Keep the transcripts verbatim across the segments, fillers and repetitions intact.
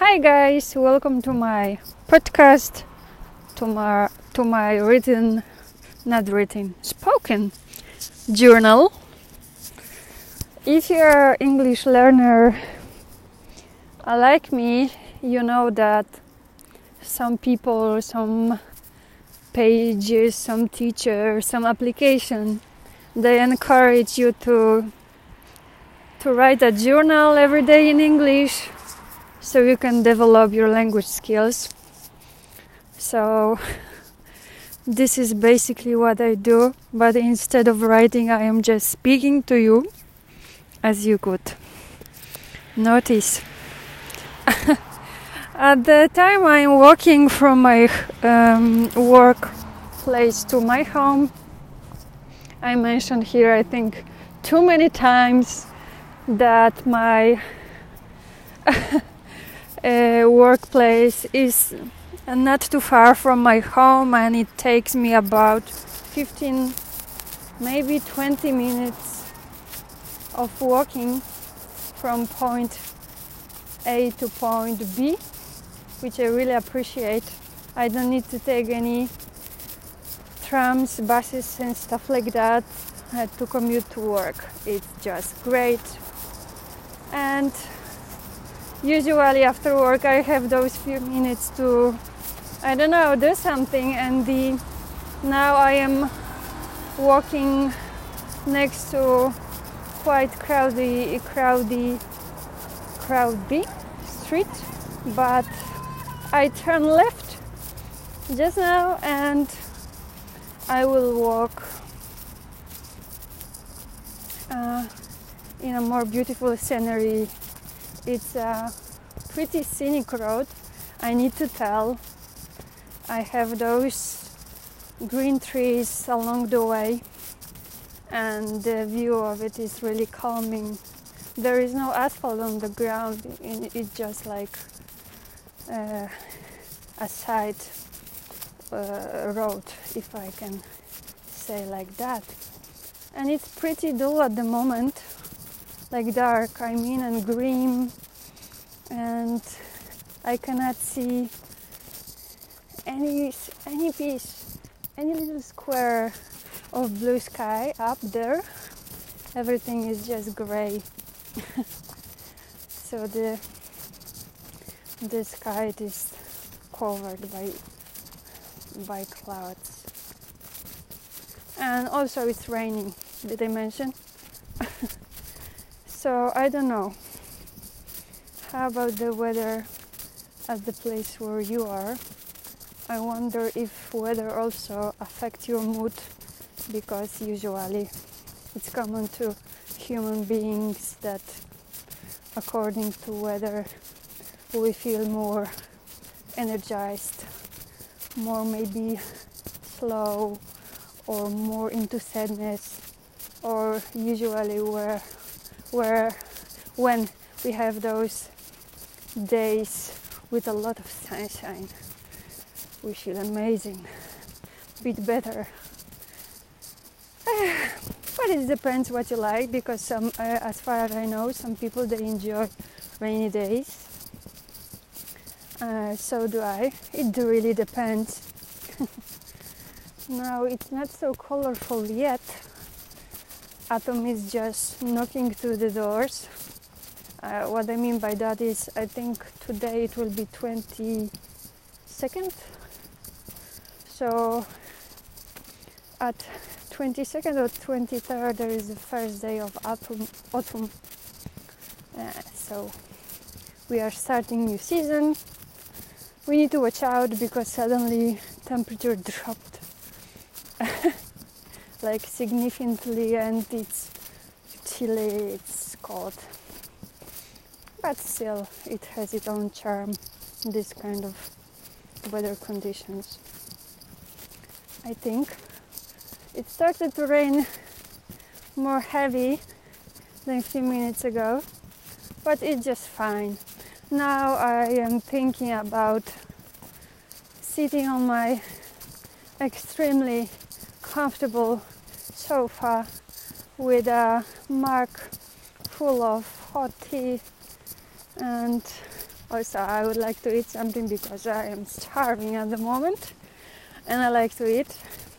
Hi guys, welcome to my podcast, to my to my written, not written, spoken journal. If you're an English learner uh, like me, you know that some people, some pages, some teachers, some application, they encourage you to to write a journal every day in English so you can develop your language skills. So this is basically what I do, but instead of writing, I am just speaking to you, as you could notice. At the time I'm walking from my um, workplace to my home, I mentioned here, I think, too many times that my uh, workplace is not too far from my home, and it takes me about fifteen, maybe twenty minutes of walking from point A to point B, which I really appreciate. I don't need to take any trams, buses and stuff like that uh, to commute to work. It's just great. And usually after work I have those few minutes to, I don't know, do something, and the now I am walking next to quite crowdy, crowdy, crowdy street, but I turn left just now and I will walk uh, in a more beautiful scenery. It's a pretty scenic road, I need to tell. I have those green trees along the way, and the view of it is really calming. There is no asphalt on the ground, it's just like uh, a side uh, road, if I can say like that. And it's pretty dull at the moment, like dark, I mean, and green, and I cannot see any any piece, any little square of blue sky up there. Everything is just gray. So the the sky is covered by by clouds, and also it's raining. Did I mention? So I don't know. How about the weather at the place where you are? I wonder if weather also affects your mood, because usually it's common to human beings that according to weather we feel more energized, more maybe slow, or more into sadness, or usually where where when we have those days with a lot of sunshine, we feel amazing, a bit better. But it depends what you like, because some, uh, as far as I know, some people they enjoy rainy days. Uh, so do I. It really depends. Now it's not so colorful yet. Autumn is just knocking to the doors. Uh, what I mean by that is, I think today it will be twenty-second. So at twenty-second or twenty-third there is the first day of autumn. autumn. Uh, so we are starting new season. We need to watch out because suddenly temperature dropped like significantly, and it's chilly, it's cold, but still it has its own charm, this kind of weather conditions. I think it started to rain more heavy than a few minutes ago, but it's just fine. Now I am thinking about sitting on my extremely comfortable sofa with a mug full of hot tea and Also, I would like to eat something because I am starving at the moment, and I like to eat.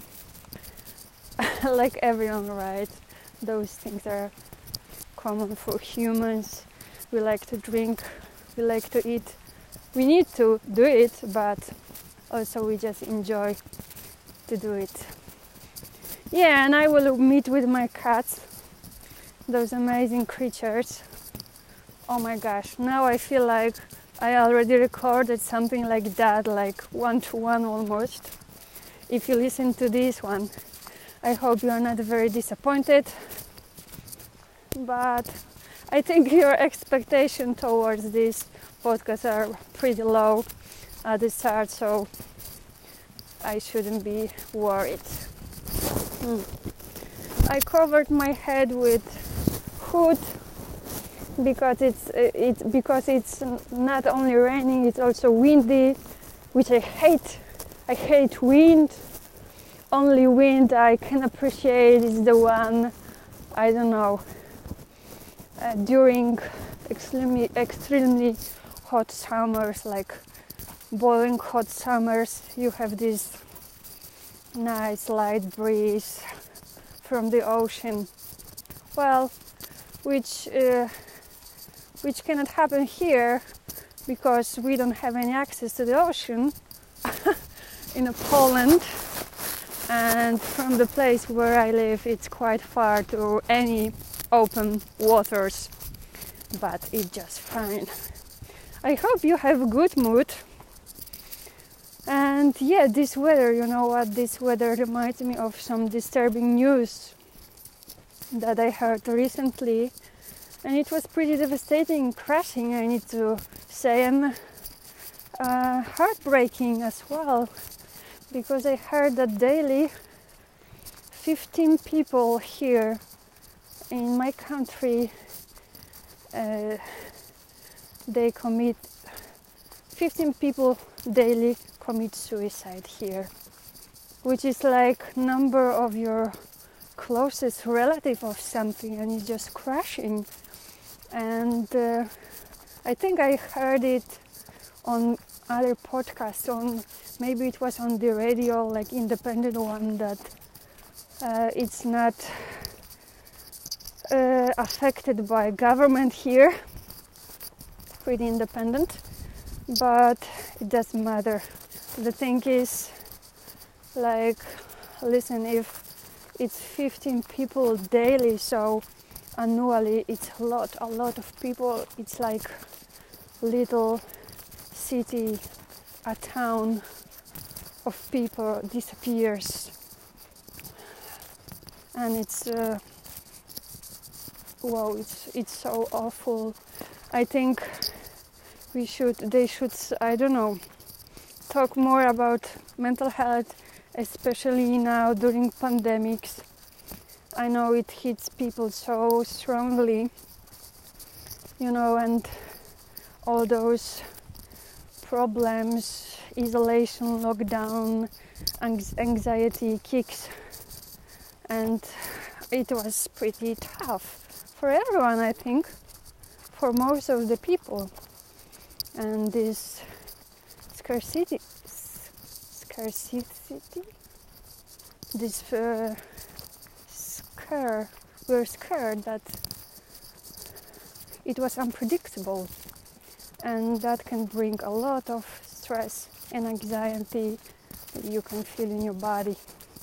Like everyone, right? Those things are common for humans. We like to drink, we like to eat. We need to do it, but also we just enjoy to do it. Yeah, and I will meet with my cats, those amazing creatures. Oh my gosh, now I feel like I already recorded something like that, like one to one almost. If you listen to this one, I hope you are not very disappointed, but I think your expectation towards this podcast are pretty low at the start, so I shouldn't be worried. Mm. I covered my head with hood because it's it because it's not only raining, it's also windy, which I hate. I hate wind. Only wind I can appreciate is the one, I don't know, uh, during extremely extremely hot summers, like boiling hot summers. You have this nice light breeze from the ocean. Well, which uh, which cannot happen here because we don't have any access to the ocean in Poland, and from the place where I live it's quite far to any open waters, but it's just fine. I hope you have a good mood. And yeah, this weather, you know what, this weather reminds me of some disturbing news that I heard recently, and it was pretty devastating, crushing, I need to say, and uh, heartbreaking as well, because I heard that daily fifteen people here in my country, uh, they commit, fifteen people daily commit suicide here, which is like number of your closest relative of something, and it's just crashing. And uh, I think I heard it on other podcasts, on maybe it was on the radio, like independent one, that uh, it's not uh, affected by government here, pretty independent, but it doesn't matter. The thing is, like, listen, if it's fifteen people daily, so annually it's a lot, a lot of people. It's like little city, a town of people disappears, and it's uh, wow, it's it's so awful. I think we should, they should, I don't know, talk more about mental health, especially now during pandemics. I know it hits people so strongly, you know, and all those problems, isolation, lockdown, anxiety kicks, and it was pretty tough for everyone, I think, for most of the people. And this scarcity, scarcity, this uh, scare, we're scared that it was unpredictable, and that can bring a lot of stress and anxiety that you can feel in your body.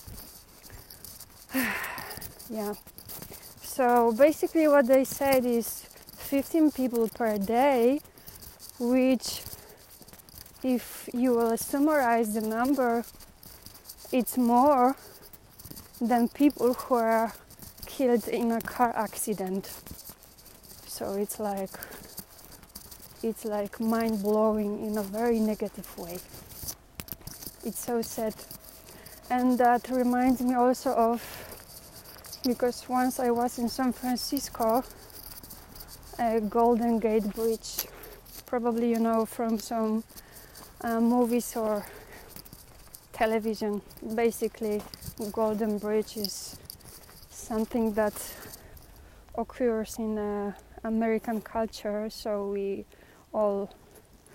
Yeah. So basically what they said is fifteen people per day, which, if you will summarize the number, it's more than people who are killed in a car accident. So it's like it's like mind-blowing in a very negative way. It's so sad. And that reminds me also of, because once I was in San Francisco, a Golden Gate Bridge, probably you know from some uh, movies or television. Basically, Golden Bridge is something that occurs in uh, American culture, so we all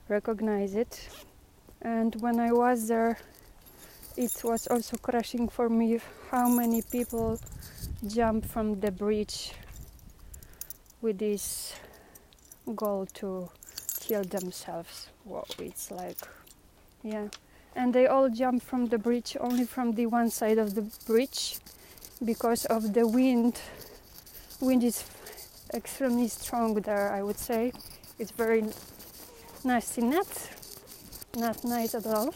recognize it. And when I was there, it was also crushing for me how many people jump from the bridge with this goal to kill themselves. Whoa, it's like, yeah. And they all jump from the bridge only from the one side of the bridge because of the wind. Wind is extremely strong there, I would say. It's very nasty, not, not nice at all.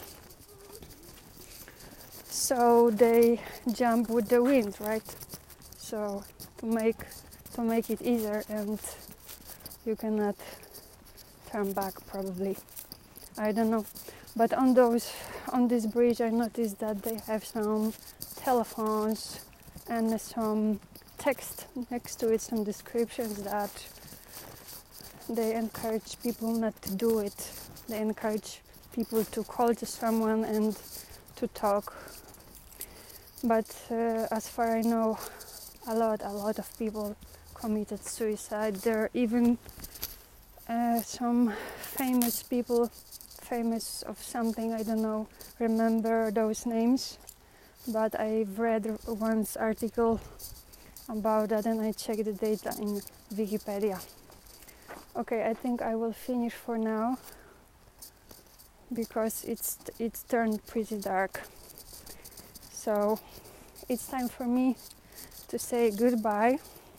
So they jump with the wind, right? So to make to make it easier, and you cannot turn back probably. I don't know. But on those on this bridge I noticed that they have some telephones and some text next to it, some descriptions that they encourage people not to do it. They encourage people to call to someone and to talk. But uh, as far as I know, a lot, a lot of people committed suicide. There are even uh, some famous people, famous of something, I don't know, remember those names. But I've read once article about that and I checked the data in Wikipedia. Okay, I think I will finish for now because it's it's turned pretty dark. So it's time for me to say goodbye,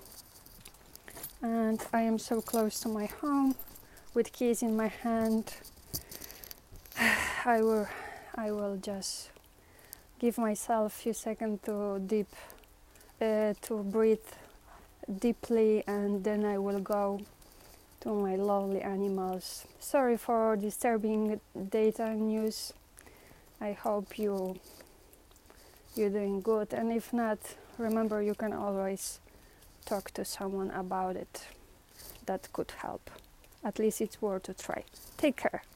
and I am so close to my home with keys in my hand. I will I will just give myself a few seconds to deep uh, to breathe deeply, and then I will go to my lovely animals. Sorry for disturbing data and news. I hope you you're doing good, and if not, remember you can always talk to someone about it. That could help. At least it's worth a try. Take care.